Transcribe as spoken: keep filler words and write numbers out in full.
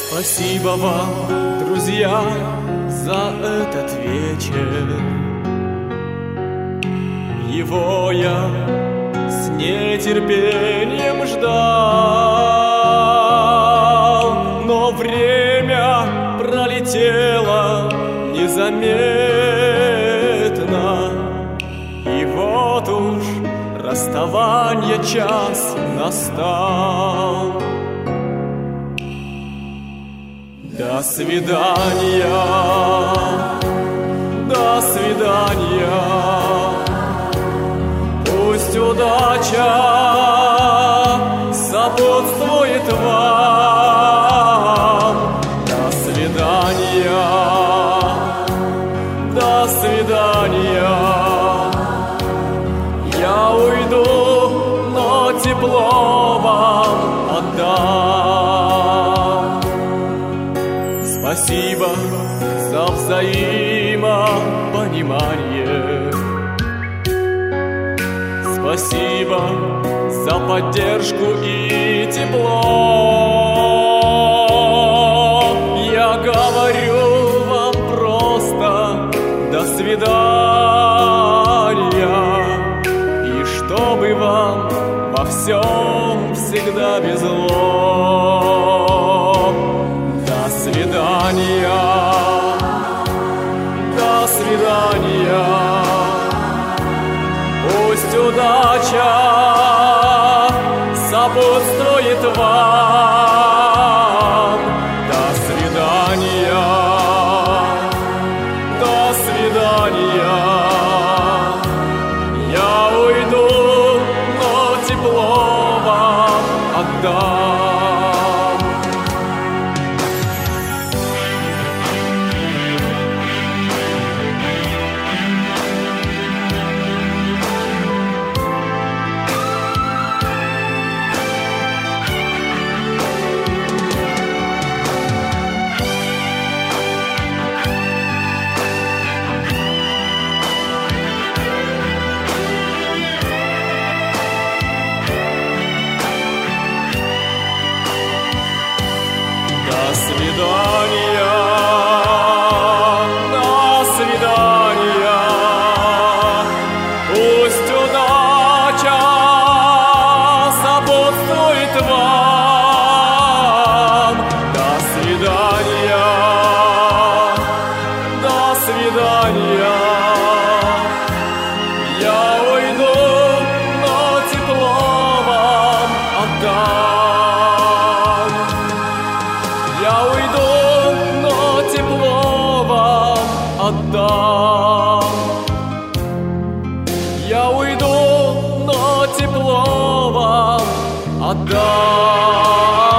Спасибо вам, друзья, за этот вечер. Его я с нетерпением ждал, но время пролетело незаметно, и вот уж расставанье час настал. До свидания, до свидания, пусть удача сопутствует вам. До свидания, до свидания, я уйду, но тепло вам отдам. Спасибо за взаимопонимание. Спасибо за поддержку и тепло. Я говорю вам просто до свидания, и чтобы вам во всем всегда везло. До свидания, до свидания, пусть удача сопутствует вам. До свидания, до свидания, я уйду, но тепло вам отдам. До свидания, до свидания, пусть удача сопутствует вам. До свидания, до свидания, я уйду, но тепло вам отдам. Я уйду, но тепло вам отдам. Я уйду, но тепло вам отдам.